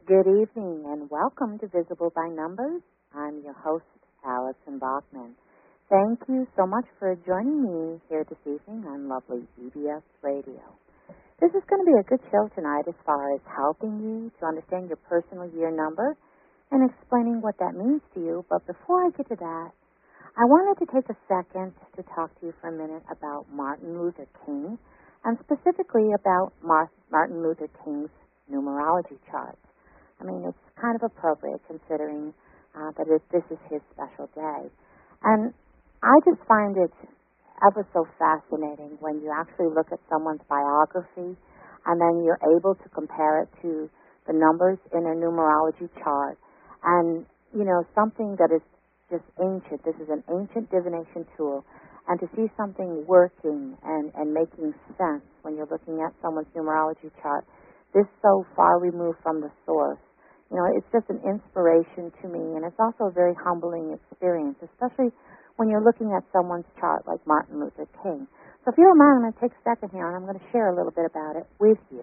Good evening and welcome to Visible by Numbers. I'm your host, Allison Bachman. Thank you so much for joining me here this evening on lovely EBS Radio. This is going to be a good show tonight as far as helping you to understand your personal year number and explaining what that means to you. But before I get to that, I wanted to take a second to talk to you for a minute about Martin Luther King and specifically about Martin Luther King's numerology chart. I mean, it's kind of appropriate considering that this is his special day. And I just find it ever so fascinating when you actually look at someone's biography and then you're able to compare it to the numbers in a numerology chart. And, you know, something that is just ancient. This is an ancient divination tool. And to see something working and making sense when you're looking at someone's numerology chart, this so far removed from the source. You know, it's just an inspiration to me, and it's also a very humbling experience, especially when you're looking at someone's chart like Martin Luther King. So if you don't mind, I'm going to take a second here, and I'm going to share a little bit about it with you.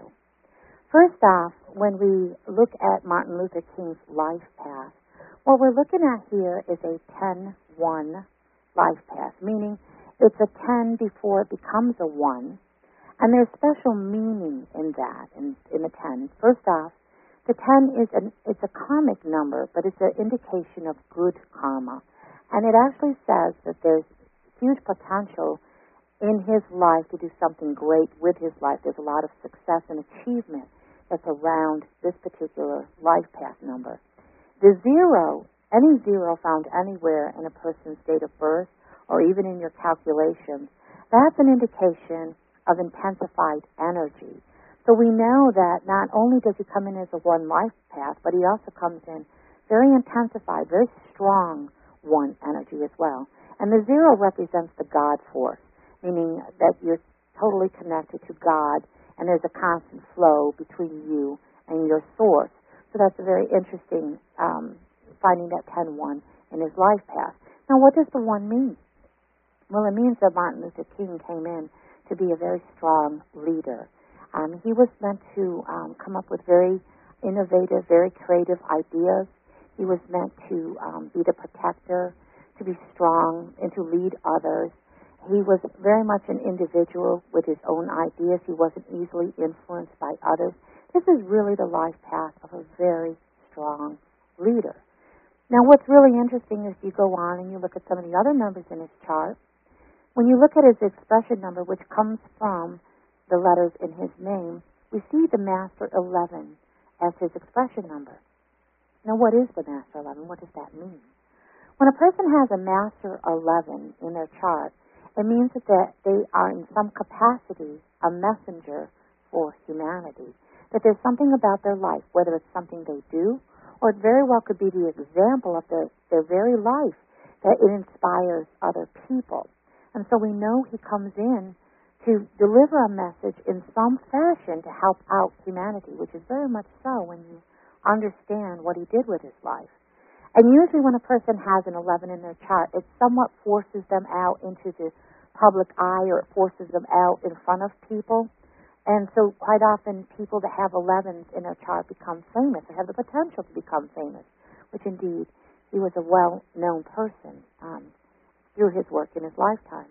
First off, when we look at Martin Luther King's life path, what we're looking at here is a 10-1 life path, meaning it's a 10 before it becomes a 1. And there's special meaning in that, in the 10. First off, the 10 it's a karmic number, but it's an indication of good karma. And it actually says that there's huge potential in his life to do something great with his life. There's a lot of success and achievement that's around this particular life path number. The 0, any 0 found anywhere in a person's date of birth or even in your calculations, that's an indication of intensified energy. So we know that not only does he come in as a 1 life path, but he also comes in very intensified, very strong 1 energy as well. And the 0 represents the God force, meaning that you're totally connected to God and there's a constant flow between you and your source. So that's a very interesting finding that 10-1 in his life path. Now what does the 1 mean? Well, it means that Martin Luther King came in to be a very strong leader. He was meant to come up with very innovative, very creative ideas. He was meant to be the protector, to be strong, and to lead others. He was very much an individual with his own ideas. He wasn't easily influenced by others. This is really the life path of a very strong leader. Now, what's really interesting is you go on and you look at some of the other numbers in his chart. When you look at his expression number, which comes from the letters in his name, we see the Master 11 as his expression number. Now, what is the Master 11? What does that mean? When a person has a Master 11 in their chart, it means that they are in some capacity a messenger for humanity. That there's something about their life, whether it's something they do, or it very well could be the example of their very life, that it inspires other people. And so we know he comes in to deliver a message in some fashion to help out humanity, which is very much so when you understand what he did with his life. And usually when a person has an 11 in their chart, it somewhat forces them out into the public eye, or it forces them out in front of people. And so quite often people that have 11s in their chart become famous, or have the potential to become famous, which indeed he was a well-known person through his work in his lifetime.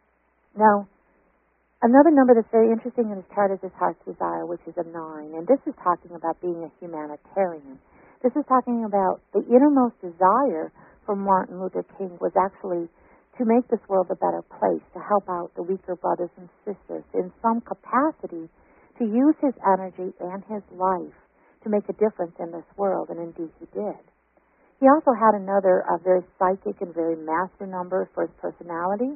Now, another number that's very interesting in his chart is his heart's desire, which is a 9. And this is talking about being a humanitarian. This is talking about the innermost desire for Martin Luther King was actually to make this world a better place, to help out the weaker brothers and sisters in some capacity, to use his energy and his life to make a difference in this world, and indeed he did. He also had another very psychic and very master number for his personality,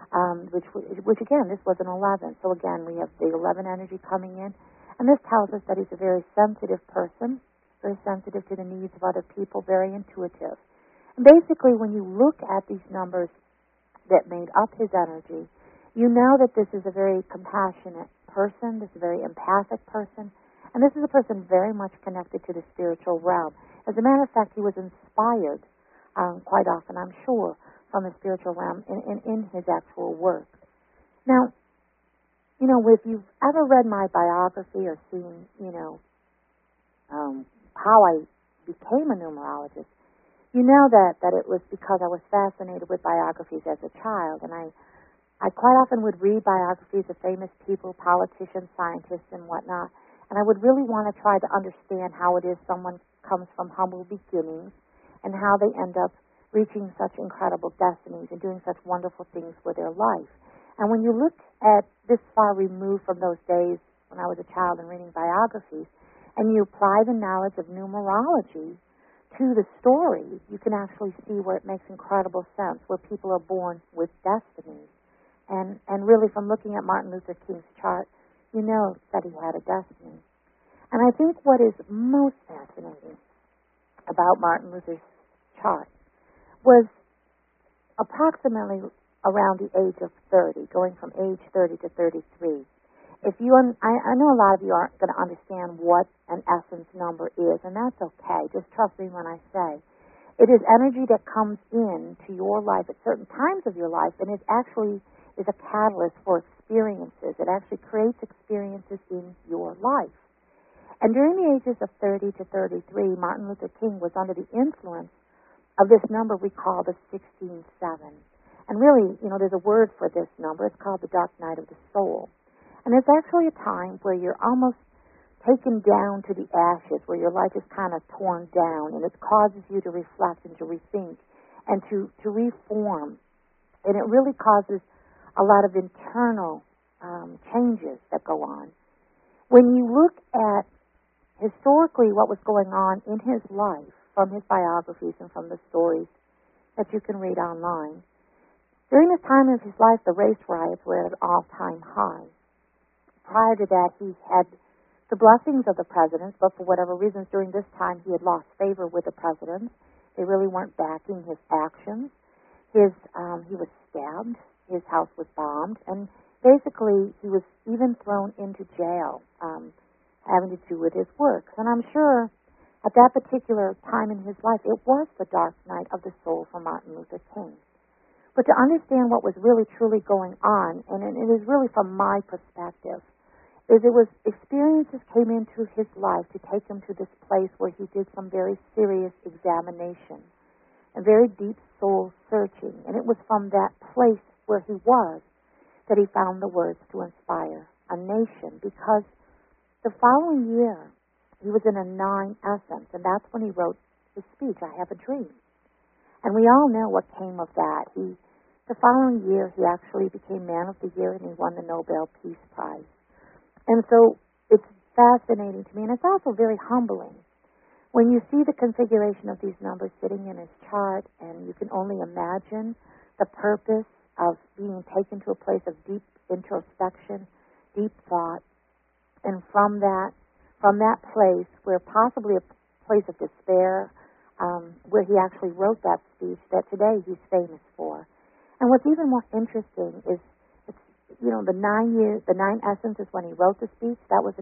which again, this was an 11. So again, we have the 11 energy coming in, and this tells us that he's a very sensitive person, very sensitive to the needs of other people, very intuitive. And basically, when you look at these numbers that made up his energy, you know that this is a very compassionate person, this is a very empathic person, and this is a person very much connected to the spiritual realm. As a matter of fact, he was inspired quite often, I'm sure, from the spiritual realm in his actual work. Now, if you've ever read my biography or seen, how I became a numerologist, you know that it was because I was fascinated with biographies as a child, and I quite often would read biographies of famous people, politicians, scientists, and whatnot, and I would really want to try to understand how it is someone comes from humble beginnings and how they end up reaching such incredible destinies and doing such wonderful things with their life. And when you look at this far removed from those days when I was a child and reading biographies, and you apply the knowledge of numerology to the story, you can actually see where it makes incredible sense, where people are born with destinies. And really, from looking at Martin Luther King's chart, you know that he had a destiny. And I think what is most fascinating about Martin Luther's chart was approximately around the age of 30, going from age 30 to 33. I know a lot of you aren't going to understand what an essence number is, and that's okay. Just trust me when I say it is energy that comes in to your life at certain times of your life, and it actually is a catalyst for experiences. It actually creates experiences in your life. And during the ages of 30 to 33, Martin Luther King was under the influence of this number we call the 16-7. And really, there's a word for this number. It's called the dark night of the soul. And it's actually a time where you're almost taken down to the ashes, where your life is kind of torn down, and it causes you to reflect and to rethink and to reform. And it really causes a lot of internal changes that go on. When you look at historically what was going on in his life, from his biographies and from the stories that you can read online, during this time of his life, the race riots were at an all-time high. Prior to that, he had the blessings of the presidents, but for whatever reasons, during this time, he had lost favor with the presidents. They really weren't backing his actions. He was stabbed. His house was bombed, and basically, he was even thrown into jail, having to do with his works. And I'm sure at that particular time in his life, it was the dark night of the soul for Martin Luther King. But to understand what was really truly going on, and it is really from my perspective, is it was experiences came into his life to take him to this place where he did some very serious examination and very deep soul searching. And it was from that place where he was that he found the words to inspire a nation, because the following year he was in a 9 essence, and that's when he wrote his speech, I Have a Dream. And we all know what came of that. The following year he actually became Man of the Year, and he won the Nobel Peace Prize. And so it's fascinating to me, and it's also very humbling when you see the configuration of these numbers sitting in his chart, and you can only imagine the purpose of being taken to a place of deep introspection, deep thought, and from that place, where possibly a place of despair, where he actually wrote that speech that today he's famous for. And what's even more interesting is, the 9 essences when he wrote the speech, that was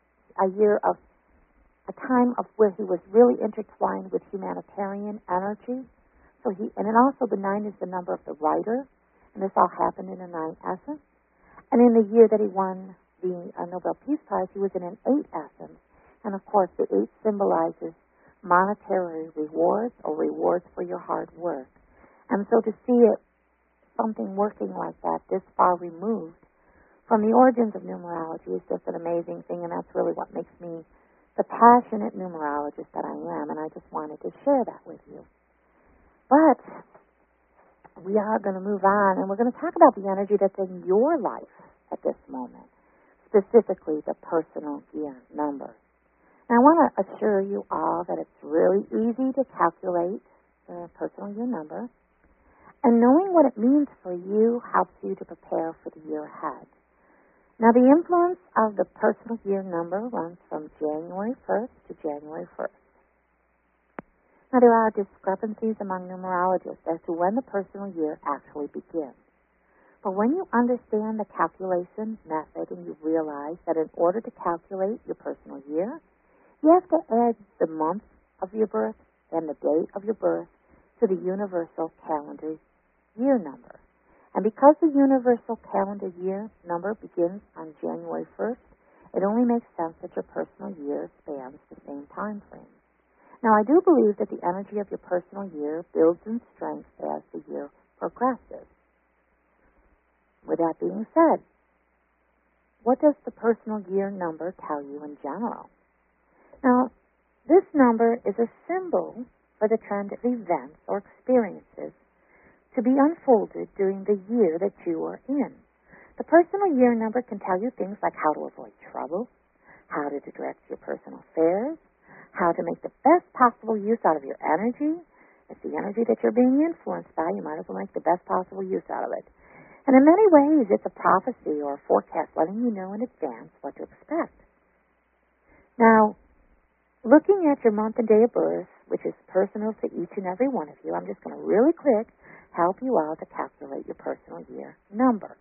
a time of where he was really intertwined with humanitarian energy. And then also the 9 is the number of the writer, and this all happened in a 9 essence. And in the year that he won the Nobel Peace Prize, he was in an 8 essence. And of course, the 8 symbolizes monetary rewards, or rewards for your hard work. And so to see it, something working like that, this far removed from the origins of numerology, is just an amazing thing, and that's really what makes me the passionate numerologist that I am, and I just wanted to share that with you. But we are going to move on, and we're going to talk about the energy that's in your life at this moment, specifically the personal year number. Now, I want to assure you all that it's really easy to calculate the personal year number, and knowing what it means for you helps you to prepare for the year ahead. Now, the influence of the personal year number runs from January 1st to January 1st. Now, there are discrepancies among numerologists as to when the personal year actually begins. But when you understand the calculation method and you realize that in order to calculate your personal year, you have to add the month of your birth and the date of your birth to the universal calendar year number. And because the universal calendar year number begins on January 1st, it only makes sense that your personal year spans the same time frame. Now, I do believe that the energy of your personal year builds in strength as the year progresses. With that being said, what does the personal year number tell you in general? Now, this number is a symbol for the trend of events or experiences to be unfolded during the year that you are in. The personal year number can tell you things like how to avoid trouble, how to direct your personal affairs, how to make the best possible use out of your energy. It's the energy that you're being influenced by. You might as well make the best possible use out of it. And in many ways, it's a prophecy or a forecast letting you know in advance what to expect. Now, looking at your month and day of birth, which is personal to each and every one of you, I'm just going to really quick help you out to calculate your personal year number.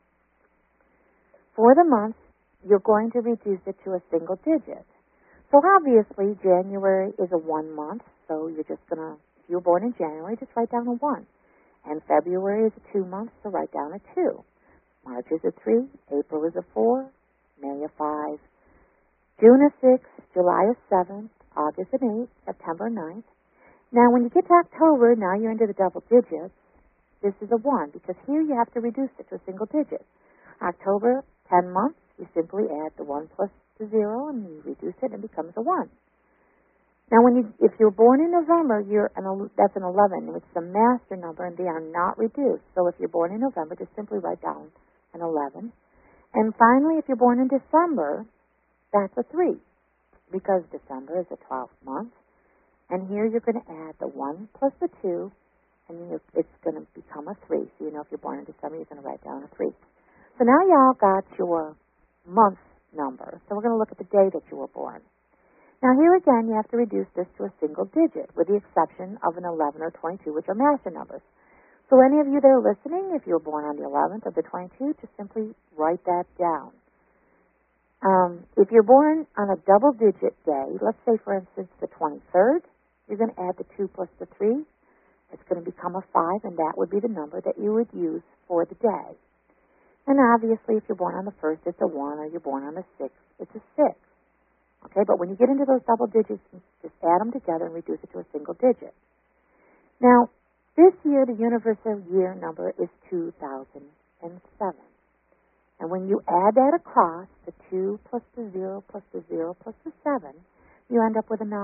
For the month, you're going to reduce it to a single digit. So obviously, January is a 1 month, so you're just going to, if you were born in January, just write down a 1. And February is a 2 month, so write down a 2. March is a 3, April is a 4, May a 5, June a 6, July a 7, August an 8, September 9th. Now, when you get to October, now you're into the double digits. This is a 1, because here you have to reduce it to a single digit. October, 10 months, you simply add the 1 plus the 0, and you reduce it, and it becomes a 1. Now, if you're born in November, that's an 11, which is a master number, and they are not reduced. So if you're born in November, just simply write down an 11. And finally, if you're born in December, that's a 3, because December is a 12th month. And here you're going to add the 1 plus the 2, and it's going to become a 3. So you know if you're born in December, you're going to write down a 3. So now y'all got your month number. So we're going to look at the day that you were born. Now here again, you have to reduce this to a single digit, with the exception of an 11 or 22, which are master numbers. So any of you that are listening, if you were born on the 11th or the 22, just simply write that down. If you're born on a double-digit day, let's say, for instance, the 23rd, you're going to add the 2 plus the 3. It's going to become a 5, and that would be the number that you would use for the day. And obviously, if you're born on the 1st, it's a 1, or you're born on the 6th, it's a 6. Okay, but when you get into those double digits, just add them together and reduce it to a single digit. Now, this year, the universal year number is 2007. And when you add that across, the 2 plus the 0 plus the 0 plus the 7, you end up with a 9.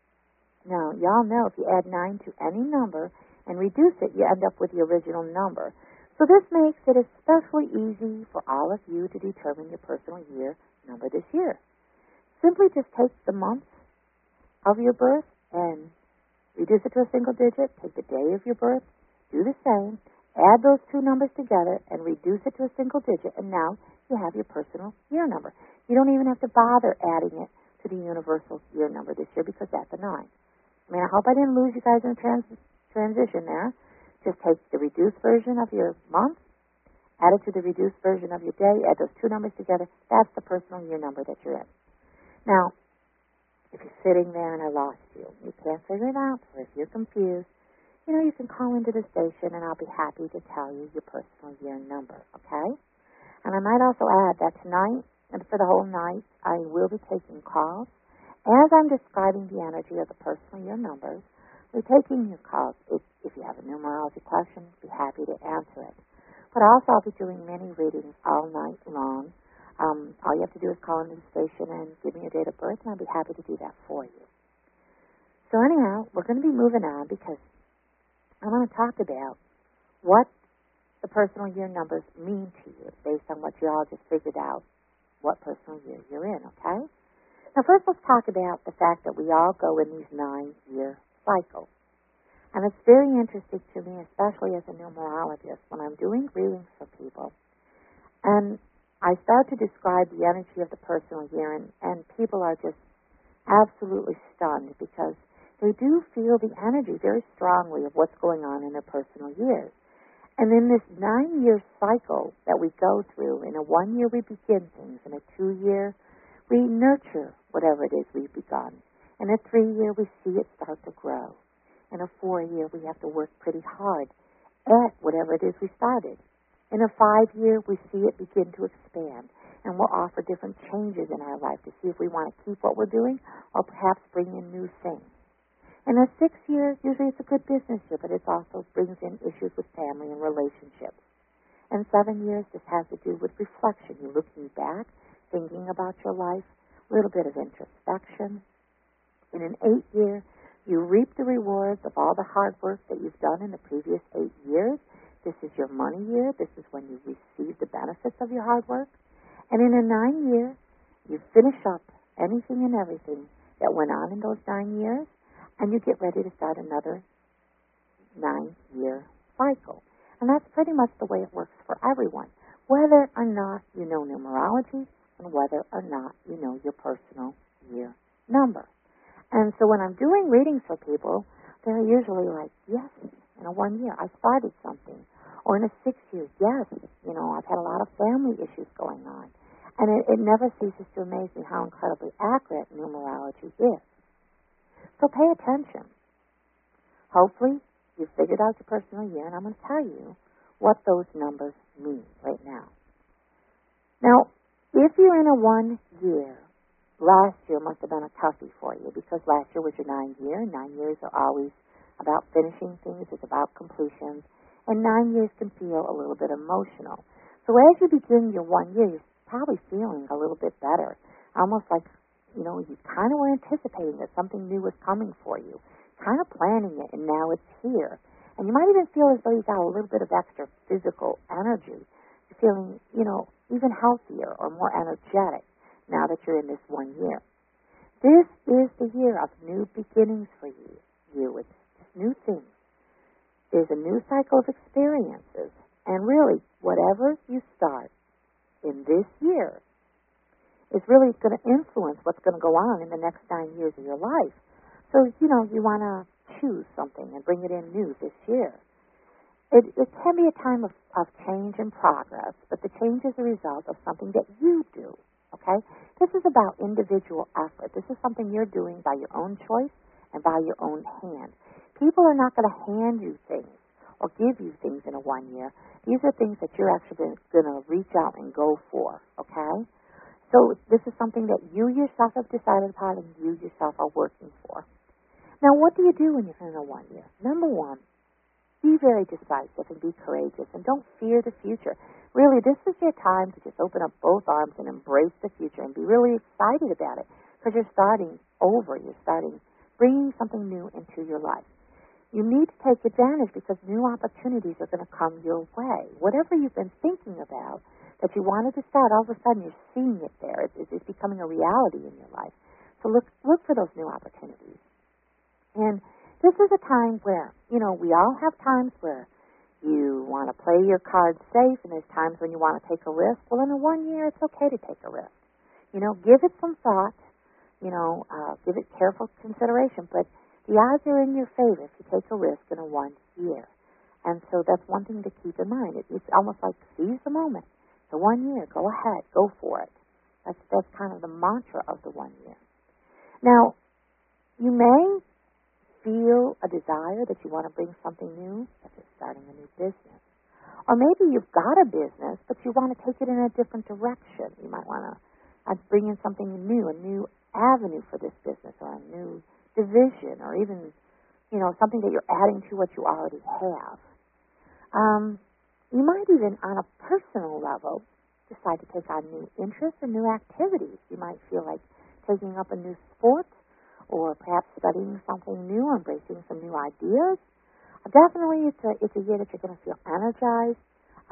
Now, y'all know if you add 9 to any number and reduce it, you end up with the original number. So this makes it especially easy for all of you to determine your personal year number this year. Simply just take the month of your birth and reduce it to a single digit. Take the day of your birth, do the same, add those two numbers together and reduce it to a single digit, and now you have your personal year number. You don't even have to bother adding it to the universal year number this year because that's a 9. I mean, I hope I didn't lose you guys in transition there. Just take the reduced version of your month, add it to the reduced version of your day, add those two numbers together. That's the personal year number that you're in. Now, if you're sitting there and I lost you, you can't figure it out, or if you're confused, you can call into the station and I'll be happy to tell you your personal year number, okay? And I might also add that tonight, and for the whole night, I will be taking calls. As I'm describing the energy of the personal year numbers, we're taking your calls. If you have a numerology question, be happy to answer it. But also I'll be doing many readings all night long. All you have to do is call into the station and give me your date of birth, and I'll be happy to do that for you. So anyhow, we're going to be moving on because I want to talk about what the personal year numbers mean to you based on what you all just figured out, what personal year you're in, okay? Now first let's talk about the fact that we all go in these 9-year cycles. And it's very interesting to me, especially as a numerologist, when I'm doing readings for people, and I start to describe the energy of the personal year, and people are just absolutely stunned because they do feel the energy very strongly of what's going on in their personal years. And in this 9-year cycle that we go through, in a 1 year we begin things, in a 2 year we nurture whatever it is we've begun. In a 3 year we see it start to grow. In a 4 year we have to work pretty hard at whatever it is we started. In a 5 year, we see it begin to expand, and we'll offer different changes in our life to see if we want to keep what we're doing or perhaps bring in new things. And a 6 year, usually it's a good business year, but it also brings in issues with family and relationships. And 7 years, this has to do with reflection. You're looking back, thinking about your life, a little bit of introspection. In an 8 year, you reap the rewards of all the hard work that you've done in the previous 8 years. This is your money year. This is when you receive the benefits of your hard work. And in a 9 year, you finish up anything and everything that went on in those 9 years, and you get ready to start another 9-year cycle. And that's pretty much the way it works for everyone, whether or not you know numerology and whether or not you know your personal year number. And so when I'm doing readings for people, they're usually like, yes, in a 1 year, I started something. Or in a 6 year, yes, I've had a lot of family issues going on. And it never ceases to amaze me how incredibly accurate numerology is. So pay attention. Hopefully, you've figured out your personal year, and I'm going to tell you what those numbers mean right now. Now, if you're in a 1 year, last year must have been a toughie for you because last year was your 9 year. 9 years are always about finishing things. It's about completions. And 9 years can feel a little bit emotional. So as you begin your 1 year, you're probably feeling a little bit better. Almost like, you kind of were anticipating that something new was coming for you. Kind of planning it, and now it's here. And you might even feel as though you got a little bit of extra physical energy. You're feeling, even healthier or more energetic now that you're in this 1 year. This is the year of new beginnings for you. It's just new things. There's a new cycle of experiences. And really, whatever you start in this year is really going to influence what's going to go on in the next 9 years of your life. So, you want to choose something and bring it in new this year. It can be a time of change and progress, but the change is a result of something that you do, okay? This is about individual effort. This is something you're doing by your own choice and by your own hand. People are not going to hand you things or give you things in a 1 year. These are things that you're actually going to reach out and go for, okay? So this is something that you yourself have decided upon and you yourself are working for. Now, what do you do when you're in a 1 year? Number one, be very decisive and be courageous and don't fear the future. Really, this is your time to just open up both arms and embrace the future and be really excited about it because you're starting over. You're bringing something new into your life. You need to take advantage because new opportunities are going to come your way. Whatever you've been thinking about that you wanted to start, all of a sudden you're seeing it there. It's becoming a reality in your life. So look for those new opportunities. And this is a time where, we all have times where you want to play your cards safe and there's times when you want to take a risk. Well, in a 1 year, it's okay to take a risk. Give it some thought, give it careful consideration, but the odds are in your favor if you take a risk in a 1 year. And so that's one thing to keep in mind. It's almost like seize the moment. The 1 year, go ahead, go for it. That's kind of the mantra of the 1 year. Now, you may feel a desire that you want to bring something new, such as starting a new business. Or maybe you've got a business, but you want to take it in a different direction. You might want to bring in something new, a new avenue for this business, or a new division, or even, something that you're adding to what you already have. You might even, on a personal level, decide to take on new interests or new activities. You might feel like taking up a new sport, or perhaps studying something new or embracing some new ideas. Definitely, it's a year that you're going to feel energized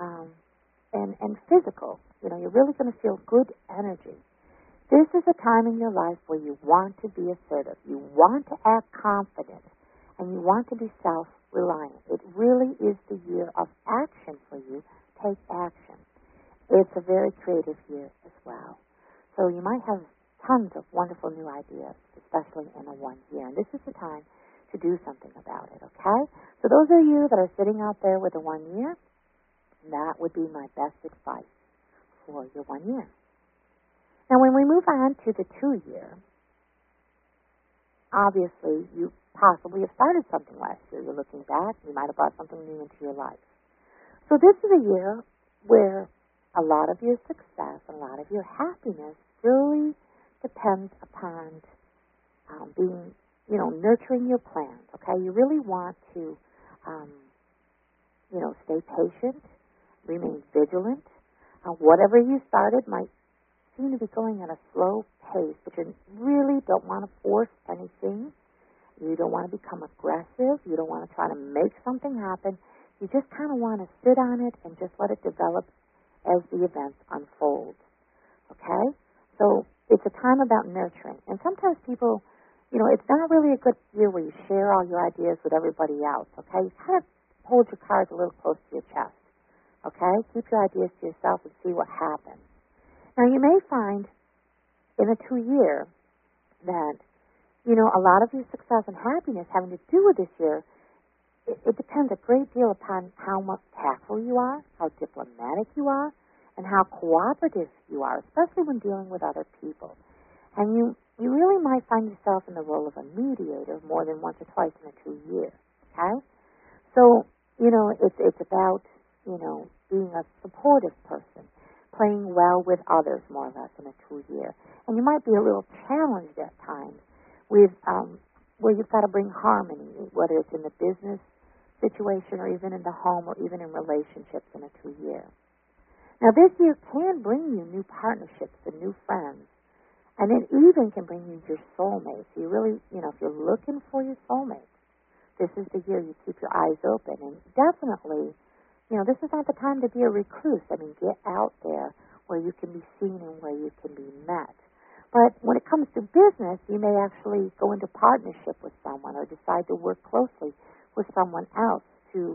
and physical. You're really going to feel good energy. This is a time in your life where you want to be assertive. You want to act confident, and you want to be self-reliant. It really is the year of action for you. Take action. It's a very creative year as well. So you might have tons of wonderful new ideas, especially in a 1 year. And this is the time to do something about it, okay? So those of you that are sitting out there with a 1 year, that would be my best advice for your 1 year. Now, when we move on to the 2 year, obviously you possibly have started something last year. You're looking back, you might have brought something new into your life. So this is a year where a lot of your success, a lot of your happiness really depends upon being, nurturing your plans, okay? You really want to, stay patient, remain vigilant. Whatever you started might seem to be going at a slow pace, but you really don't want to force anything. You don't want to become aggressive. You don't want to try to make something happen. You just kind of want to sit on it and just let it develop as the events unfold. Okay? So it's a time about nurturing. And sometimes people, it's not really a good year where you share all your ideas with everybody else. Okay? You kind of hold your cards a little close to your chest. Okay? Keep your ideas to yourself and see what happens. Now, you may find in a 2-year that, a lot of your success and happiness having to do with this year, it depends a great deal upon how much tactful you are, how diplomatic you are, and how cooperative you are, especially when dealing with other people. And you really might find yourself in the role of a mediator more than once or twice in a 2-year. Okay? So, it's about, being a supportive person, playing well with others more or less in a 2-year. And you might be a little challenged at times with where you've got to bring harmony, whether it's in the business situation or even in the home or even in relationships in a 2-year. Now, this year can bring you new partnerships and new friends, and it even can bring you your soulmate. So you really, if you're looking for your soulmate, this is the year you keep your eyes open. And definitely, this is not the time to be a recluse. I mean, get out there where you can be seen and where you can be met. But when it comes to business, you may actually go into partnership with someone or decide to work closely with someone else to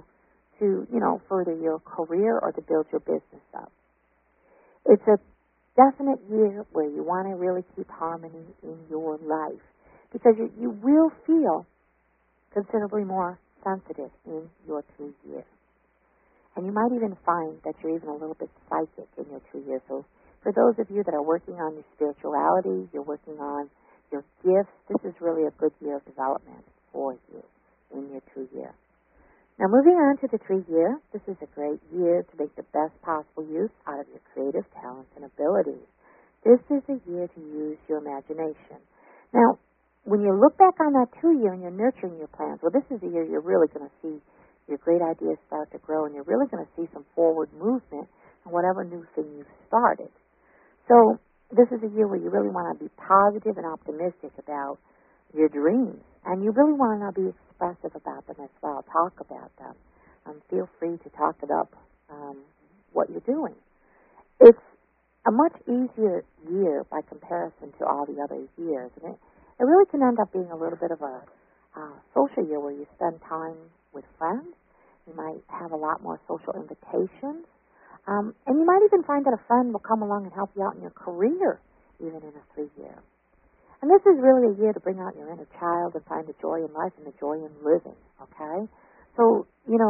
further your career or to build your business up. It's a definite year where you want to really keep harmony in your life because you will feel considerably more sensitive in your 2-year. And you might even find that you're even a little bit psychic in your 2-year. So for those of you that are working on your spirituality, you're working on your gifts, this is really a good year of development for you in your 2-year. Now, moving on to the 3-year, this is a great year to make the best possible use out of your creative talents and abilities. This is a year to use your imagination. Now, when you look back on that 2-year and you're nurturing your plans, well, this is the year you're really going to see your great ideas start to grow, and you're really going to see some forward movement in whatever new thing you've started. So this is a year where you really want to be positive and optimistic about your dreams, and you really want to be expressive about them as well. Talk about them. Feel free to talk it up, what you're doing. It's a much easier year by comparison to all the other years, and it really can end up being a little bit of a social year where you spend time with friends. You might have a lot more social invitations. And you might even find that a friend will come along and help you out in your career, even in a 3-year. And this is really a year to bring out your inner child and find the joy in life and the joy in living, okay? So,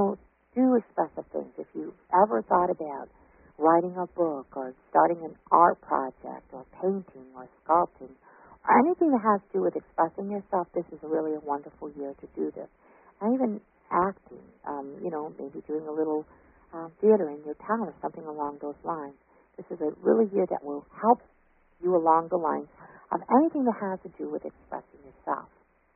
do expressive things. If you've ever thought about writing a book or starting an art project or painting or sculpting or anything that has to do with expressing yourself, this is really a wonderful year to do this. And even acting, maybe doing a little theater in your town or something along those lines. This is a really year that will help you along the lines of anything that has to do with expressing yourself.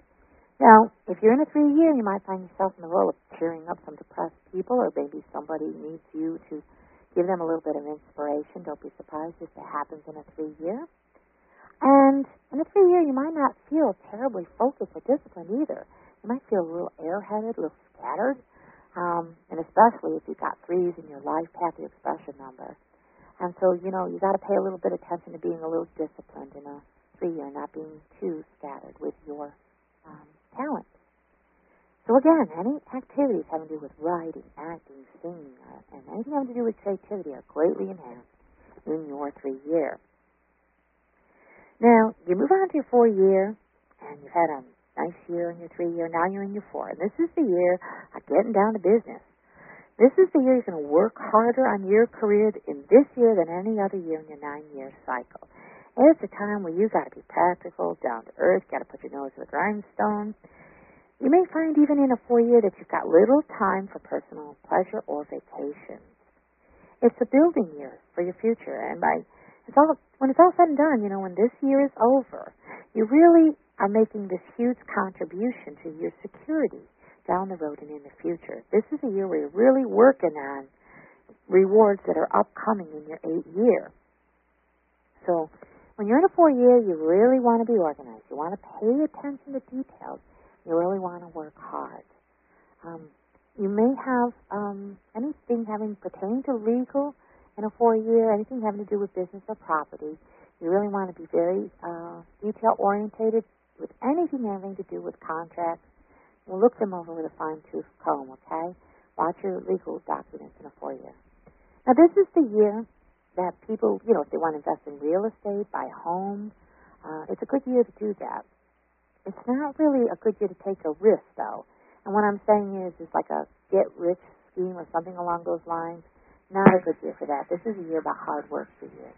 Now, if you're in a 3-year, you might find yourself in the role of cheering up some depressed people, or maybe somebody needs you to give them a little bit of inspiration. Don't be surprised if that happens in a 3-year. And in a 3-year, you might not feel terribly focused or disciplined either. You might feel a little airheaded, a little scattered, and especially if you've got 3s in your life path, your expression number. And so, you got to pay a little bit of attention to being a little disciplined in a 3-year, not being too scattered with your talent. So again, any activities having to do with writing, acting, singing, and anything having to do with creativity are greatly enhanced in your 3-year. Now, you move on to your 4-year, and you've had a nice year in your 3-year. Now you're in your 4. And this is the year of getting down to business. This is the year you're going to work harder on your career in this year than any other year in your 9-year cycle. And it's a time where you've got to be practical, down to earth, got to put your nose to the grindstone. You may find even in a 4-year that you've got little time for personal pleasure or vacations. It's a building year for your future. And when it's all said and done, when this year is over, you really are making this huge contribution to your security down the road and in the future. This is a year where you're really working on rewards that are upcoming in your 8th year. So when you're in a 4th year, you really want to be organized. You want to pay attention to details. You really want to work hard. You may have anything having pertaining to legal in a 4th year, anything having to do with business or property. You really want to be very detail-orientated with anything having to do with contracts. We'll look them over with a fine-tooth comb, okay? Watch your legal documents in a 4th year. Now, this is the year that people, if they want to invest in real estate, buy homes, it's a good year to do that. It's not really a good year to take a risk, though. And what I'm saying is it's like a get-rich scheme or something along those lines. Not a good year for that. This is a year about hard work for you.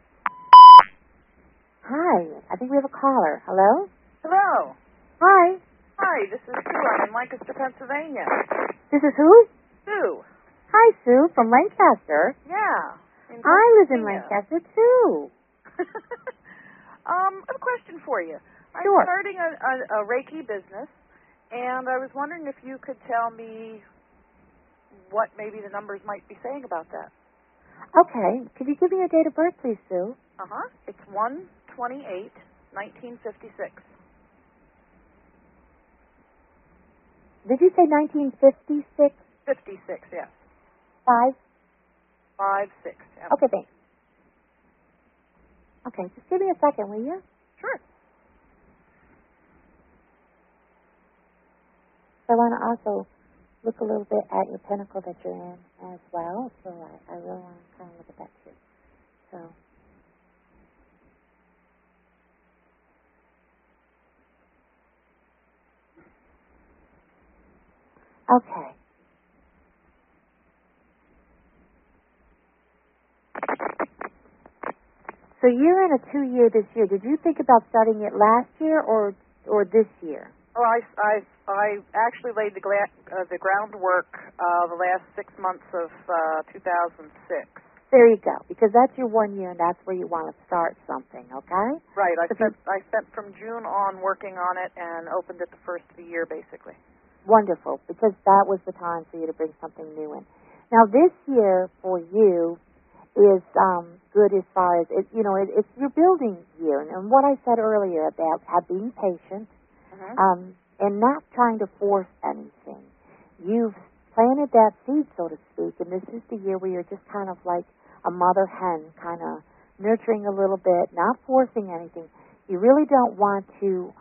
Hi, I think we have a caller. Hello? Hello. Hi. Hi, this is Sue. I'm in Lancaster, Pennsylvania. This is who? Sue. Hi, Sue, from Lancaster. Yeah. I live in Lancaster, too. I have a question for you. I'm Sure. starting a Reiki business, and I was wondering if you could tell me what maybe the numbers might be saying about that. Okay. Could you give me your date of birth, please, Sue? It's 1/28/1956. Did you say 1956? 56, yes. 5? 5/6. Yeah. Okay, thanks. Okay, just give me a second, will you? Sure. So I want to also look a little bit at your pinnacle that you're in as well. So I really want to kind of look at that too. So. Okay. So you're in a 2-year this year. Did you think about starting it last year or this year? Oh, I actually laid the groundwork the last 6 months of 2006. There you go, because that's your 1 year, and that's where you want to start something. Okay? Right. I spent from June on working on it and opened it the first of the year, basically. Wonderful, because that was the time for you to bring something new in. Now, this year for you is good as far as it's your building year, and what I said earlier about being patient. And not trying to force anything. You've planted that seed, so to speak, and this is the year where you're just kind of like a mother hen, kind of nurturing a little bit, not forcing anything. You really don't want to,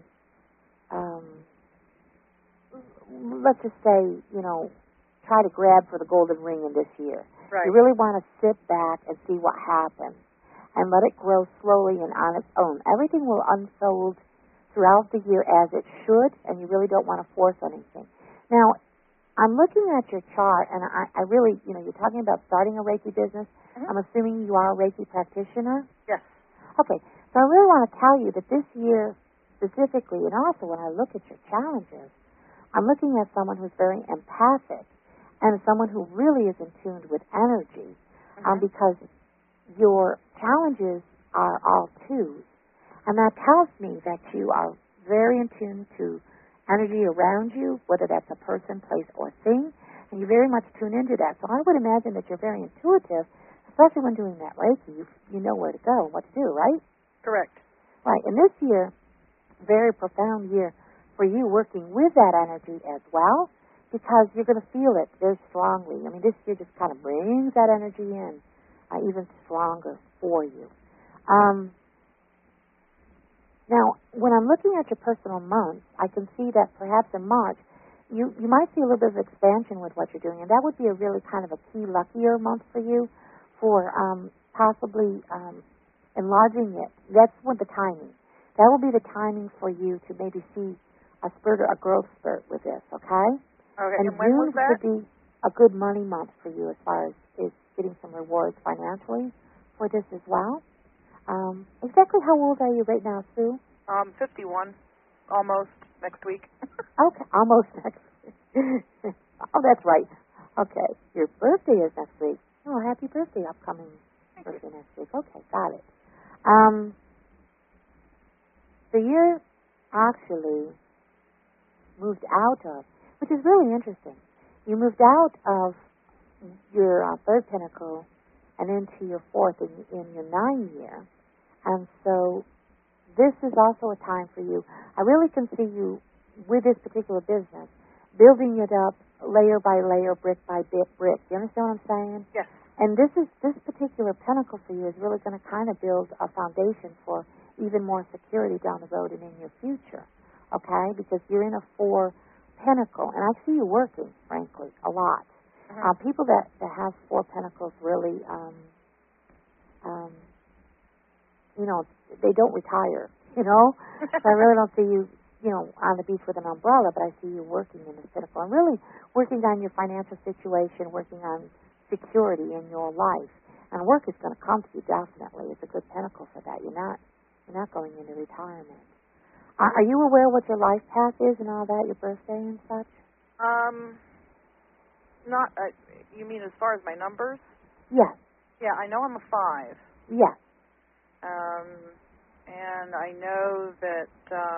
let's just say, try to grab for the golden ring in this year. Right. You really want to sit back and see what happens and let it grow slowly and on its own. Everything will unfold throughout the year as it should, and you really don't want to force anything. Now, I'm looking at your chart, and I really, you're talking about starting a Reiki business. I'm assuming you are a Reiki practitioner? Yes. Okay, so I really want to tell you that this year specifically, and also when I look at your challenges, I'm looking at someone who's very empathic and someone who really is in tune with energy, because your challenges are all twos. And that tells me that you are very in tune to energy around you, whether that's a person, place, or thing, and you very much tune into that. So I would imagine that you're very intuitive, especially when doing that Reiki. You know where to go and what to do, right? Correct. Right. And this year, very profound year for you working with that energy as well, because you're going to feel it very strongly. I mean, this year just kind of brings that energy in even stronger for you. Now, when I'm looking at your personal months, I can see that perhaps in March, you might see a little bit of expansion with what you're doing, and that would be a really kind of a key luckier month for you for possibly enlarging it. That's what the timing. That will be the timing for you to maybe see a growth spurt with this, okay? Okay, and when June was that? should be a good money month for you as far as getting some rewards financially for this as well. Exactly how old are you right now, Sue? 51, almost next week. Okay, almost next week. Oh, that's right. Okay, your birthday is next week. Oh, happy birthday, upcoming birthday next week. Okay, got it. So you're actually moved out of, which is really interesting. You moved out of your third pinnacle and into your fourth in your 9 year. And so this is also a time for you. I really can see you with this particular business, building it up layer by layer, brick by brick. You understand what I'm saying? Yes. And this particular pinnacle for you is really going to kind of build a foundation for even more security down the road and in your future, okay? Because you're in a 4 pinnacle, and I see you working, frankly, a lot. People that have 4 pinnacles really, they don't retire, So I really don't see you, on the beach with an umbrella, but I see you working in this pinnacle and really working on your financial situation, working on security in your life. And work is going to come to you, definitely. It's a good pinnacle for that. You're not going into retirement. Are you aware what your life path is and all that, your birthday and such? Not. You mean as far as my numbers? Yes. Yeah, I know I'm a 5. Yes. And I know that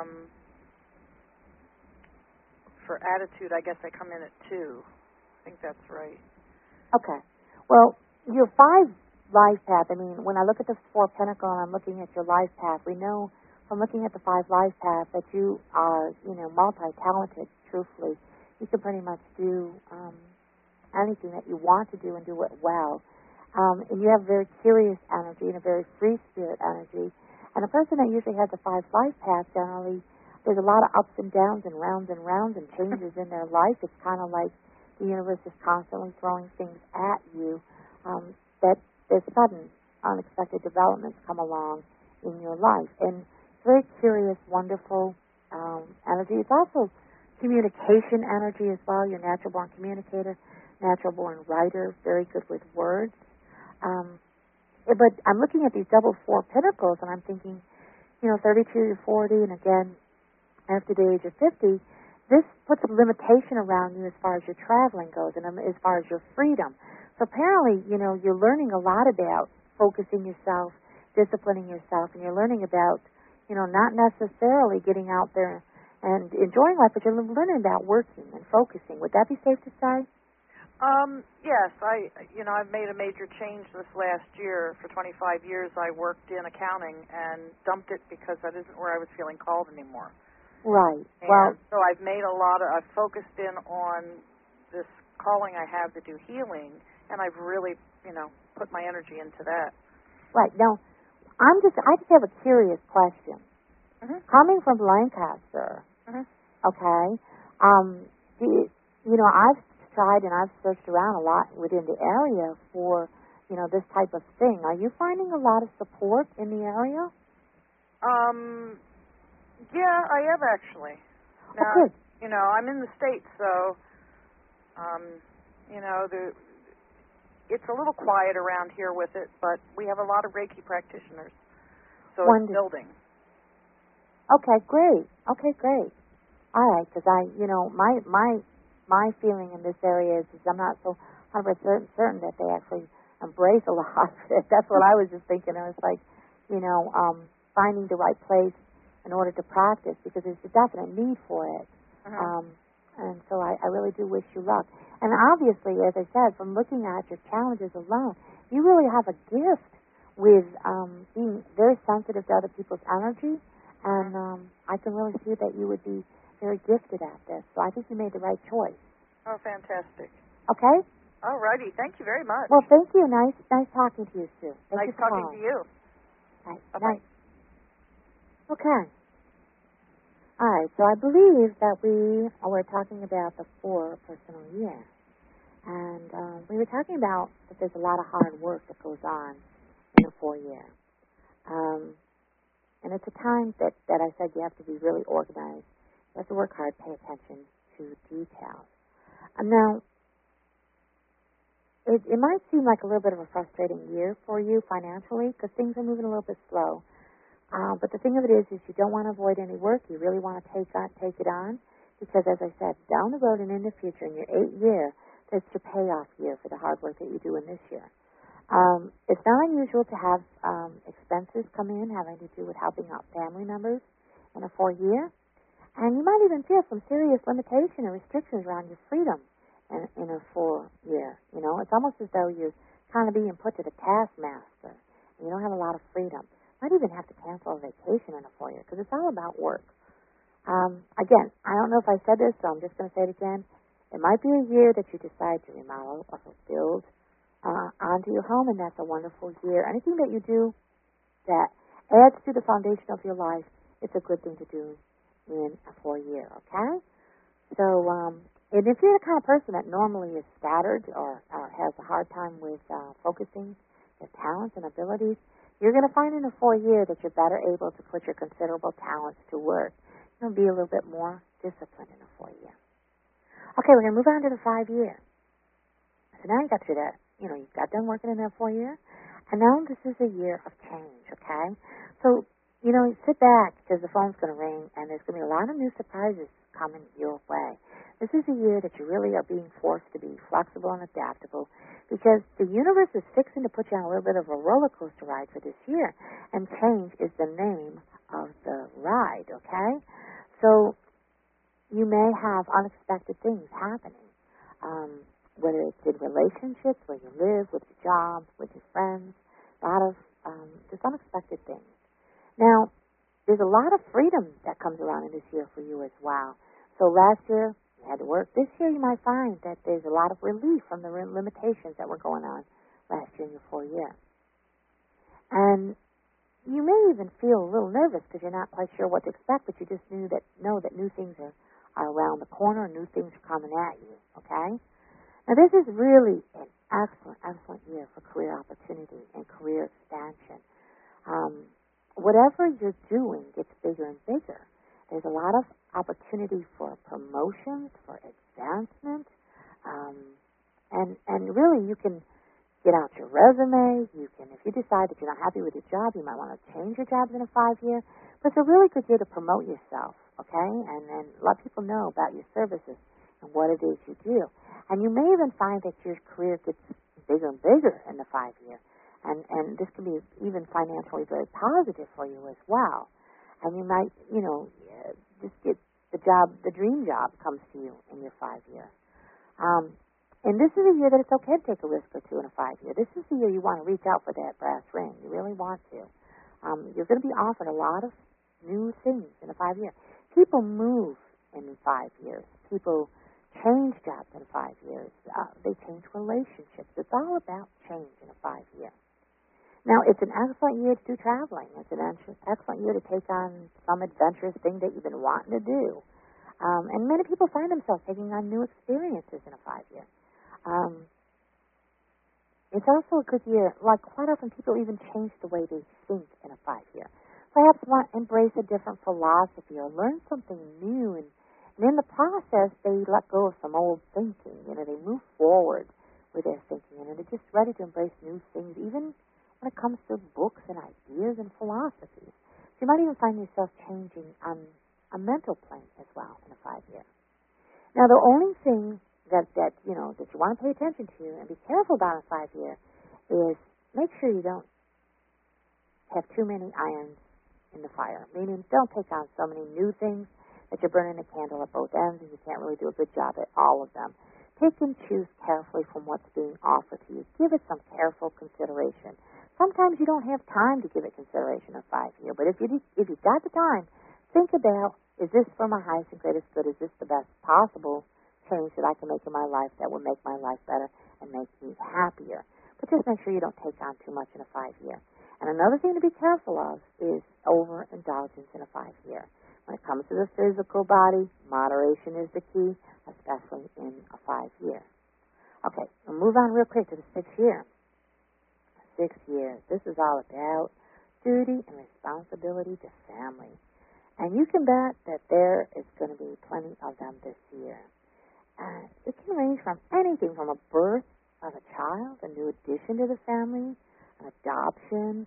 for attitude, I guess I come in at 2. I think that's right. Okay. Well, your 5 life path, when I look at the 4 pinnacle and I'm looking at your life path, we know from looking at the 5 life path that you are, multi-talented, truthfully. You can pretty much do anything that you want to do and do it well. And you have very curious energy and a very free spirit energy. And a person that usually has a 5 life path, generally, there's a lot of ups and downs and rounds and changes in their life. It's kind of like the universe is constantly throwing things at you that there's sudden, unexpected developments come along in your life. And very curious, wonderful energy. It's also communication energy as well. You're a natural-born communicator, natural-born writer, very good with words. But I'm looking at these double 4 pinnacles, and I'm thinking, 32 to 40, and again, after the age of 50, this puts a limitation around you as far as your traveling goes and as far as your freedom. So apparently, you're learning a lot about focusing yourself, disciplining yourself, and you're learning about, not necessarily getting out there and enjoying life, but you're learning about working and focusing. Would that be safe to say? Yes. I've made a major change this last year. For 25 years, I worked in accounting and dumped it because that isn't where I was feeling called anymore. Right. And so I've made I've focused in on this calling I have to do healing, and I've really, put my energy into that. Right. Now, I just have a curious question. Mm-hmm. Coming from Lancaster, okay, I've tried and I've searched around a lot within the area for, this type of thing. Are you finding a lot of support in the area? Yeah, I have actually. Now, good. I'm in the States, so, it's a little quiet around here with it, but we have a lot of Reiki practitioners, so it's building. Okay, great. All right, because my feeling in this area is I'm not so 100% certain that they actually embrace a lot of it. That's what I was just thinking. I was like, finding the right place in order to practice, because there's a definite need for it. And so I really do wish you luck. And obviously, as I said, from looking at your challenges alone, you really have a gift with being very sensitive to other people's energy. And I can really see that you would be very gifted at this. So I think you made the right choice. Oh, fantastic. Okay? All righty. Thank you very much. Well, thank you. Nice talking to you, Sue. Nice talking to you. Right. Bye-bye. Nice. Okay. All right. So I believe that we're talking about the 4 personal year. And we were talking about that there's a lot of hard work that goes on in the 4 year. And it's a time that I said you have to be really organized. You have to work hard, pay attention to details. Now, it might seem like a little bit of a frustrating year for you financially because things are moving a little bit slow. But the thing of it is you don't want to avoid any work. You really want to take it on because, as I said, down the road and in the future, in your 8th year, that's your payoff year for the hard work that you do in this year. It's not unusual to have expenses come in having to do with helping out family members in a 4 year. And you might even feel some serious limitation and restrictions around your freedom in a 4-year. You know, it's almost as though you're kind of being put to the taskmaster. And you don't have a lot of freedom. Might even have to cancel a vacation in a 4-year because it's all about work. Again, I don't know if I said this, so I'm just going to say it again. It might be a year that you decide to remodel or build onto your home, and that's a wonderful year. Anything that you do that adds to the foundation of your life, it's a good thing to do in a 4-year, okay? So, and if you're the kind of person that normally is scattered or has a hard time with focusing your talents and abilities, you're going to find in a 4-year that you're better able to put your considerable talents to work. You'll be a little bit more disciplined in a 4-year. Okay, we're going to move on to the 5-year. So now you got through that, you got done working in that 4-year, and now this is a year of change, okay? So, sit back because the phone's going to ring, and there's going to be a lot of new surprises coming your way. This is a year that you really are being forced to be flexible and adaptable because the universe is fixing to put you on a little bit of a roller coaster ride for this year, and change is the name of the ride, okay? So you may have unexpected things happening, whether it's in relationships, where you live, with your job, with your friends, a lot of just unexpected things. Now, there's a lot of freedom that comes around in this year for you as well. So last year, you had to work. This year, you might find that there's a lot of relief from the limitations that were going on last year in your 4-year. And you may even feel a little nervous because you're not quite sure what to expect, but you just know that new things are around the corner and new things are coming at you, okay? Now, this is really an excellent year for career opportunity and career expansion. Whatever you're doing gets bigger and bigger. There's a lot of opportunity for promotions, for advancement, and really you can get out your resume. You can, if you decide that you're not happy with your job, you might want to change your jobs in a 5-year. But it's a really good year to promote yourself, okay, and let people know about your services and what it is you do. And you may even find that your career gets bigger and bigger in the 5-year. And this can be even financially very positive for you as well. And you might, just get the dream job comes to you in your 5-year. And this is a year that it's okay to take a risk or two in a 5-year. This is the year you want to reach out for that brass ring. You really want to. You're going to be offered a lot of new things in a 5-year. People move in 5 years. People change jobs in 5 years. They change relationships. It's all about change in a 5-year. Now, it's an excellent year to do traveling. It's an excellent year to take on some adventurous thing that you've been wanting to do. And many people find themselves taking on new experiences in a 5-year. It's also a good year. Like, quite often people even change the way they think in a 5-year. Perhaps want to embrace a different philosophy or learn something new. And in the process, they let go of some old thinking. They move forward with their thinking. And they're just ready to embrace new things, even when it comes to books and ideas and philosophies. You might even find yourself changing on a mental plane as well in a 5-year. Now, the only thing that you want to pay attention to and be careful about in a 5-year is make sure you don't have too many irons in the fire. Meaning, don't take on so many new things that you're burning a candle at both ends and you can't really do a good job at all of them. Pick and choose carefully from what's being offered to you. Give it some careful consideration. Sometimes you don't have time to give it consideration in a 5-year, but if you've got the time, think about, is this for my highest and greatest good? Is this the best possible change that I can make in my life that will make my life better and make me happier? But just make sure you don't take on too much in a 5-year. And another thing to be careful of is overindulgence in a 5-year. When it comes to the physical body, moderation is the key, especially in a 5-year. Okay, we'll move on real quick to the 6th year. 6 years. This is all about duty and responsibility to family. And you can bet that there is going to be plenty of them this year. It can range from anything from a birth of a child, a new addition to the family, an adoption.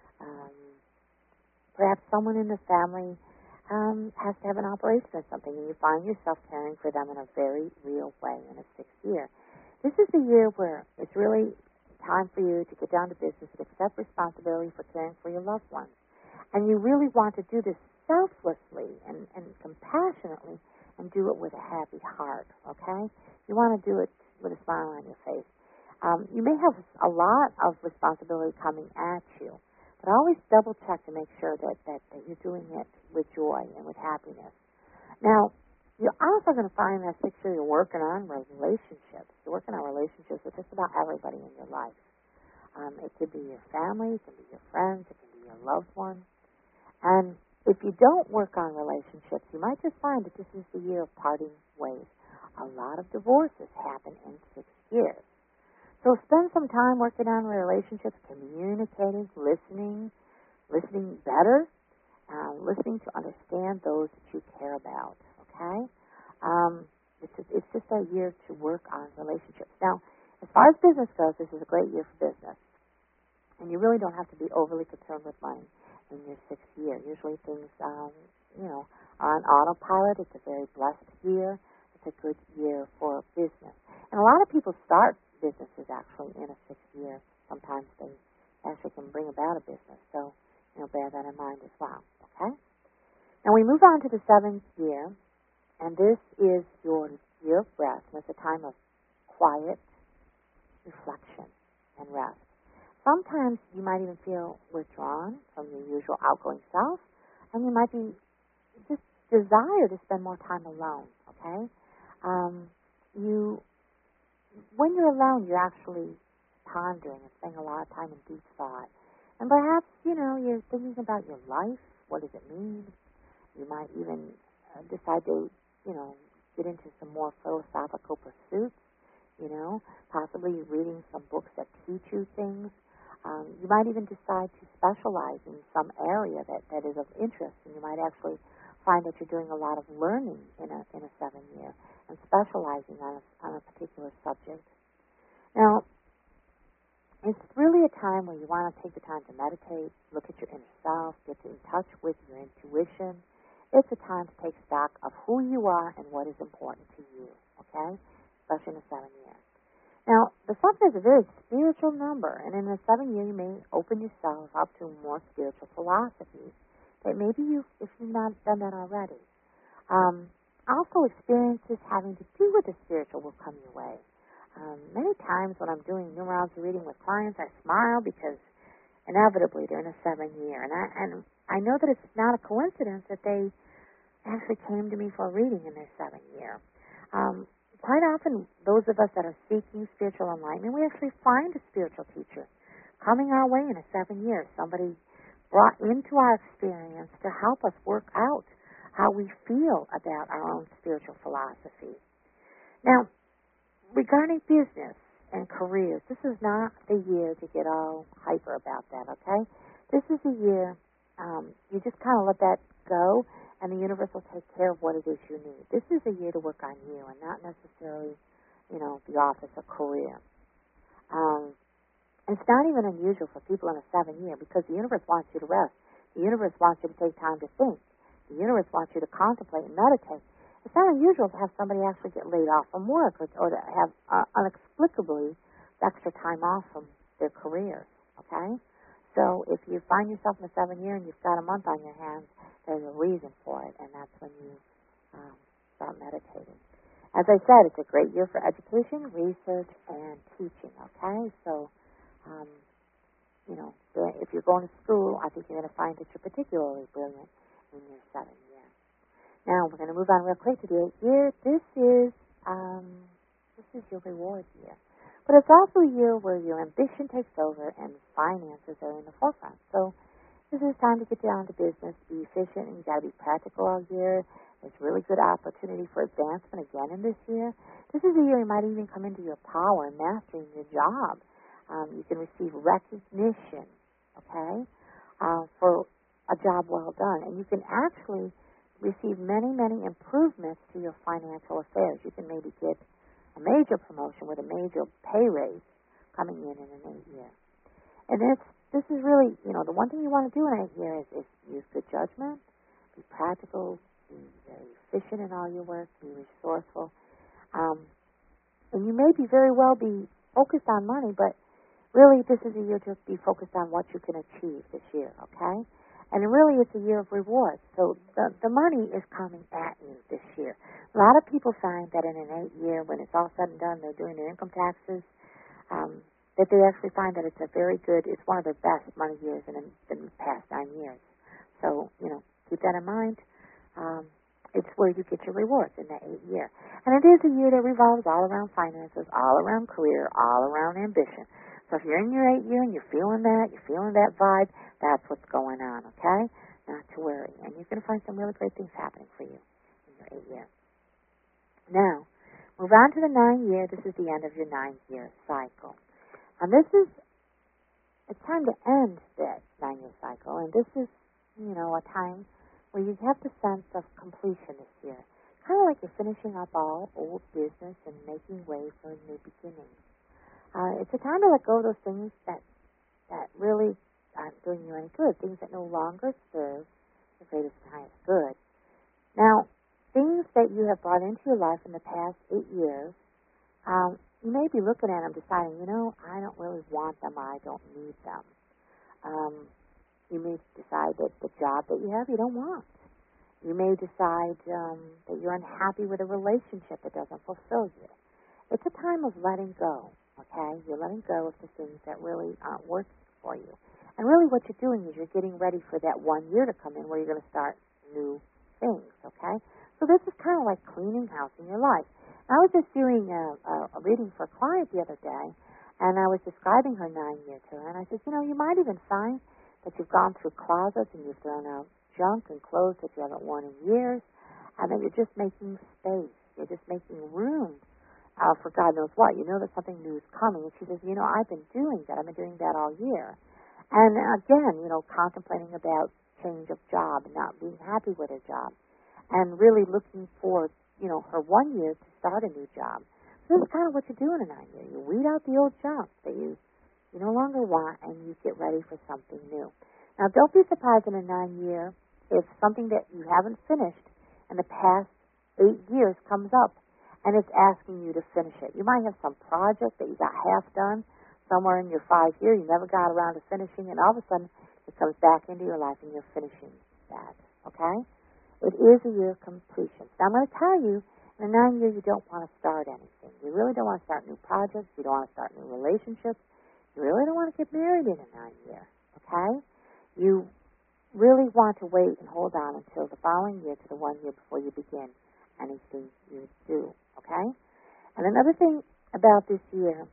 Perhaps someone in the family has to have an operation or something, and you find yourself caring for them in a very real way in a 6th year. This is the year where it's really time for you to get down to business and accept responsibility for caring for your loved ones. And you really want to do this selflessly and compassionately and do it with a happy heart, okay? You want to do it with a smile on your face. You may have a lot of responsibility coming at you, but always double check to make sure that you're doing it with joy and with happiness. Now, you're also going to find that 6 year you're working on relationships. You're working on relationships with just about everybody in your life. It could be your family, it can be your friends, it can be your loved ones. And if you don't work on relationships, you might just find that this is the year of parting ways. A lot of divorces happen in 6 years. So spend some time working on relationships, communicating, listening better, listening to understand those that you care about, okay? It's just a year to work on relationships. Now, as far as business goes, this is a great year for business. And you really don't have to be overly concerned with money in your 6th year. Usually things, are on autopilot. It's a very blessed year. It's a good year for business. And a lot of people start businesses actually in a 6th year. Sometimes they actually can bring about a business. So, bear that in mind as well, okay? Now we move on to the 7th year, and this is your year of rest. And it's a time of quiet reflection and rest. Sometimes you might even feel withdrawn from your usual outgoing self, and you might be just desire to spend more time alone, okay? When you're alone, you're actually pondering and spending a lot of time in deep thought. And perhaps, you're thinking about your life. What does it mean? You might even decide to, get into some more philosophical pursuits, possibly reading some books that teach you things. You might even decide to specialize in some area that is of interest, and you might actually find that you're doing a lot of learning in a 7 year and specializing on a particular subject. Now, it's really a time where you want to take the time to meditate, look at your inner self, get in touch with your intuition. It's a time to take stock of who you are and what is important to you, okay? Especially in a 7 year. Now, the 7 is a very spiritual number, and in the 7 year, you may open yourself up to more spiritual philosophies that maybe if you've not done that already. Also, experiences having to do with the spiritual will come your way. Many times when I'm doing numerology reading with clients, I smile because inevitably they're in a 7 year, and I know that it's not a coincidence that they actually came to me for a reading in their 7 year. Quite often, those of us that are seeking spiritual enlightenment, we actually find a spiritual teacher coming our way in a 7 year. Somebody brought into our experience to help us work out how we feel about our own spiritual philosophy. Now, regarding business and careers, this is not the year to get all hyper about that, okay? This is a year you just kind of let that go, and the universe will take care of what it is you need. This is a year to work on you and not necessarily, the office or career. It's not even unusual for people in a 7 year because the universe wants you to rest. The universe wants you to take time to think. The universe wants you to contemplate and meditate. It's not unusual to have somebody actually get laid off from work or to have inexplicably extra time off from their careers, okay? So if you find yourself in a 7 year and you've got a month on your hands, there's a reason for it, and that's when you start meditating. As I said, it's a great year for education, research, and teaching, okay? So, if you're going to school, I think you're going to find that you're particularly brilliant in your 7 year. Now, we're going to move on real quick to the 8th year. This is your reward year. But it's also a year where your ambition takes over and finances are in the forefront. So this is time to get down to business, be efficient, and you've got to be practical all year. There's really good opportunity for advancement again in this year. This is a year you might even come into your power and mastering your job. You can receive recognition, okay, for a job well done. And you can actually receive many, many improvements to your financial affairs. You can maybe get a major promotion with a major pay raise coming in an 8 year. And this is really, the one thing you want to do in an 8 year is use good judgment, be practical, be very efficient in all your work, be resourceful. And you may very well be focused on money, but really this is a year to be focused on what you can achieve this year, okay? And really, it's a year of rewards. So the money is coming at you this year. A lot of people find that in an 8-year, when it's all said and done, they're doing their income taxes, that they actually find that it's it's one of their best money years in the past 9 years. So, keep that in mind. It's where you get your rewards in that 8-year. And it is a year that revolves all around finances, all around career, all around ambition. So if you're in your 8-year and you're feeling that vibe, that's what's going on, okay? Not to worry. And you're going to find some really great things happening for you in your 8-year. Now, move on to the 9-year. This is the end of your 9-year cycle. And it's time to end that 9-year cycle. And this is, a time where you have the sense of completion this year. Kind of like you're finishing up all old business and making way for a new beginning. It's a time to let go of those things that really aren't doing you any good, things that no longer serve the greatest and highest good. Now, things that you have brought into your life in the past 8 years, you may be looking at them deciding, I don't really want them, I don't need them. You may decide that the job that you have you don't want. You may decide that you're unhappy with a relationship that doesn't fulfill you. It's a time of letting go, okay? You're letting go of the things that really aren't working for you. And really what you're doing is you're getting ready for that 1 year to come in where you're going to start new things, okay? So this is kind of like cleaning house in your life. I was just doing a reading for a client the other day, and I was describing her 9-year to her, and I said, you might even find that you've gone through closets and you've thrown out junk and clothes that you haven't worn in years, and that you're just making space. You're just making room for God knows what. You know that something new is coming. And she says, I've been doing that. I've been doing that all year. And again, contemplating about change of job and not being happy with her job, and really looking for, her 1 year to start a new job. So this is kind of what you do in a 9-year. You weed out the old junk that you no longer want, and you get ready for something new. Now, don't be surprised in a 9-year if something that you haven't finished in the past 8 years comes up, and it's asking you to finish it. You might have some project that you got half done somewhere in your 5-year. You never got around to finishing, and all of a sudden it comes back into your life, and you're finishing that, okay? It is a year of completion. Now, I'm going to tell you, in a 9-year, you don't want to start anything. You really don't want to start new projects. You don't want to start new relationships. You really don't want to get married in a 9-year, okay? You really want to wait and hold on until the following year to the 1 year before you begin anything you do, okay? And another thing about this year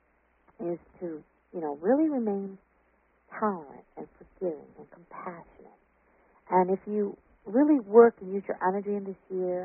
is to, really remain tolerant and forgiving and compassionate. And if you really work and use your energy in this year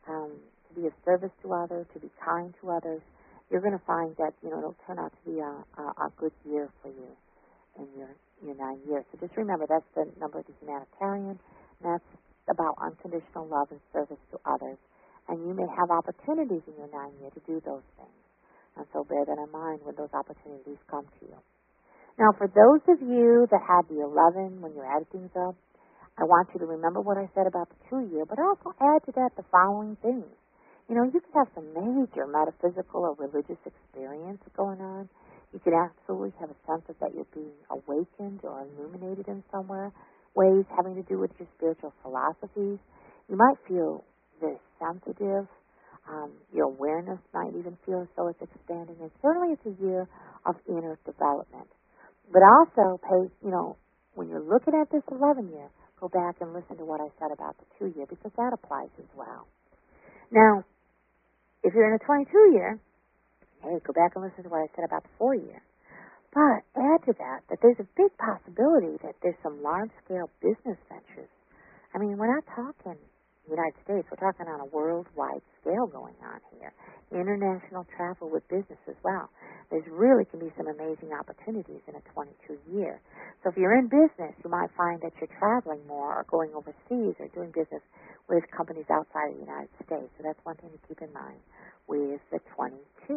to be of service to others, to be kind to others, you're going to find that, it'll turn out to be a good year for you in your 9 years. So just remember, that's the number of the humanitarian, and that's about unconditional love and service to others. And you may have opportunities in your 9-year to do those things. And so bear that in mind when those opportunities come to you. Now, for those of you that had the 11 when you added things up, I want you to remember what I said about the 2-year, but also add to that the following things. You could have some major metaphysical or religious experience going on. You could absolutely have a sense of that you're being awakened or illuminated in some ways having to do with your spiritual philosophies. You might feel very sensitive. Your awareness might even feel as though it's expanding. And certainly it's a year of inner development. But also, when you're looking at this 11-year, go back and listen to what I said about the 2-year, because that applies as well. Now, if you're in a 22-year, hey, go back and listen to what I said about the 4-year. But add to that there's a big possibility that there's some large-scale business ventures. I mean, we're not talking United States. We're talking on a worldwide scale going on here. International travel with business as well. There's really can be some amazing opportunities in a 22-year. So if you're in business, you might find that you're traveling more or going overseas or doing business with companies outside of the United States. So that's one thing to keep in mind with the 22.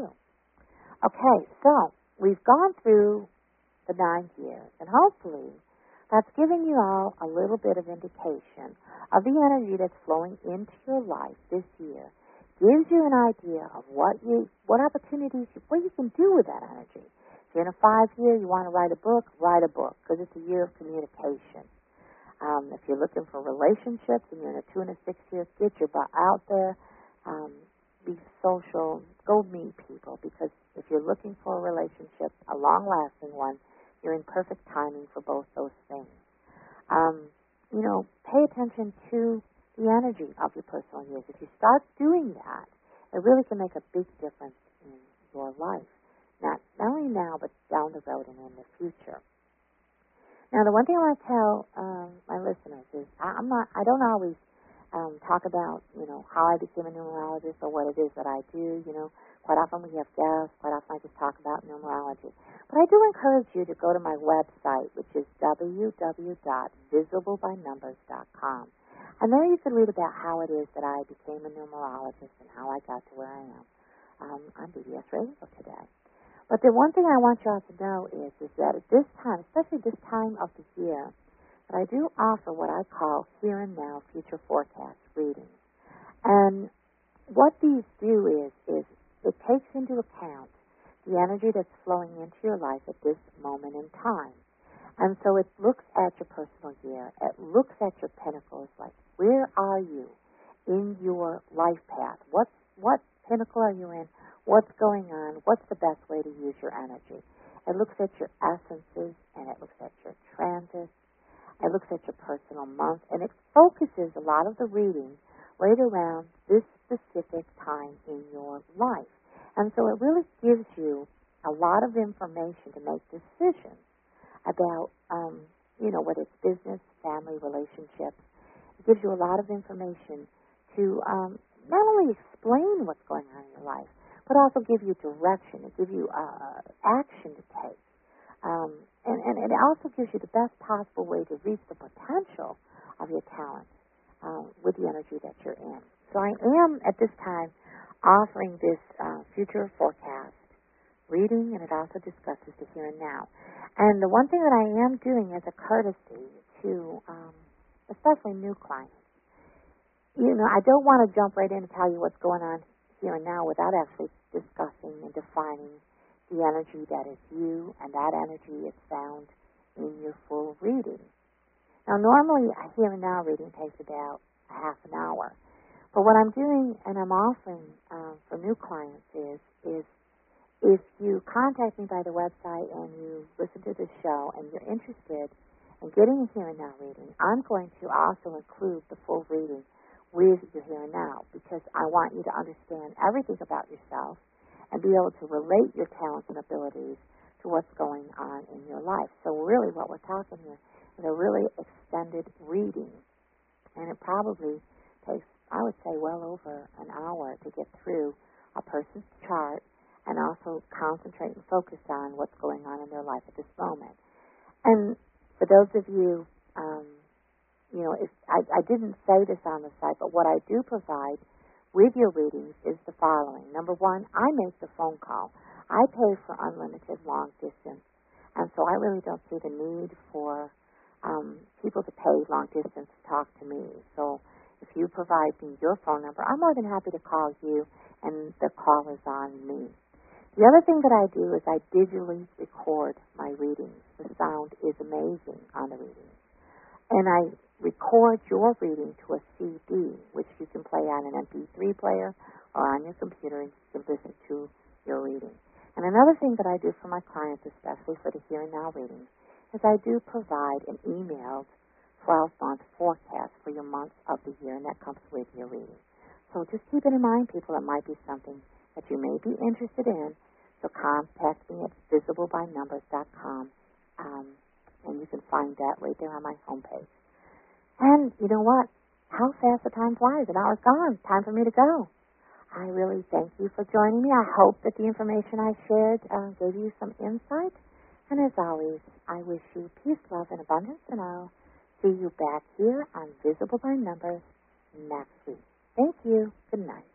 Okay, so we've gone through the 9 years, and hopefully that's giving you all a little bit of indication of the energy that's flowing into your life this year. Gives you an idea of what opportunities, what you can do with that energy. If you're in a 5-year, you want to write a book, because it's a year of communication. If you're looking for relationships and you're in a 2 and a 6 year, get your butt out there. Be social. Go meet people, because if you're looking for a relationship, a long-lasting one, you're in perfect timing for both those things. Pay attention to the energy of your personal years. If you start doing that, it really can make a big difference in your life. Not only now, but down the road and in the future. Now, the one thing I want to tell my listeners is I don't always talk about, how I became a numerologist or what it is that I do. Quite often we have guests. Quite often I just talk about numerology. But I do encourage you to go to my website, which is www.visiblebynumbers.com. And there you can read about how it is that I became a numerologist and how I got to where I am on BBS Radio today. But the one thing I want you all to know is that at this time, especially this time of the year, that I do offer what I call here and now future forecast readings. And what these do is it takes into account the energy that's flowing into your life at this moment in time. And so it looks at your personal year. It looks at your pinnacles, like where are you in your life path? What pinnacle are you in? What's going on? What's the best way to use your energy? It looks at your essences, and it looks at your transits. It looks at your personal month, and it focuses a lot of the reading right around this specific time in your life. And so it really gives you a lot of information to make decisions about, whether it's business, family, relationships. It gives you a lot of information to not only explain what's going on in your life, but also give you direction, to give you action to take. And it also gives you the best possible way to reach the potential of your talent with the energy that you're in. So I am, at this time, offering this future forecast reading, and it also discusses the here and now. And the one thing that I am doing as a courtesy to especially new clients, I don't want to jump right in and tell you what's going on here and now without actually discussing and defining the energy that is you, and that energy is found in your full reading. Now, normally a here and now reading takes about a half an hour. But what I'm doing and I'm offering for new clients is if you contact me by the website and you listen to the show and you're interested in getting a here and now reading, I'm going to also include the full reading with your here and now, because I want you to understand everything about yourself and be able to relate your talents and abilities to what's going on in your life. So really what we're talking here is a really extended reading, and it probably takes, I would say, well over an hour to get through a person's chart and also concentrate and focus on what's going on in their life at this moment. And for those of you, if I didn't say this on the site, but what I do provide with your readings is the following. Number one, I make the phone call. I pay for unlimited long distance, and so I really don't see the need for people to pay long distance to talk to me. So if you provide me your phone number, I'm more than happy to call you, and the call is on me. The other thing that I do is I digitally record my readings. The sound is amazing on the readings. And I record your reading to a CD, which you can play on an MP3 player or on your computer, and you can listen to your reading. And another thing that I do for my clients, especially for the here and now readings, is I do provide an emailed 12-month forecast for your months of the year, and that comes with your reading. So just keep it in mind, people, it might be something that you may be interested in. So contact me at visiblebynumbers.com, and you can find that right there on my homepage. And you know what? How fast the time flies. An hour's gone. Time for me to go. I really thank you for joining me. I hope that the information I shared gave you some insight. And as always, I wish you peace, love, and abundance, and I'll see you back here on Visible by Numbers next week. Thank you. Good night.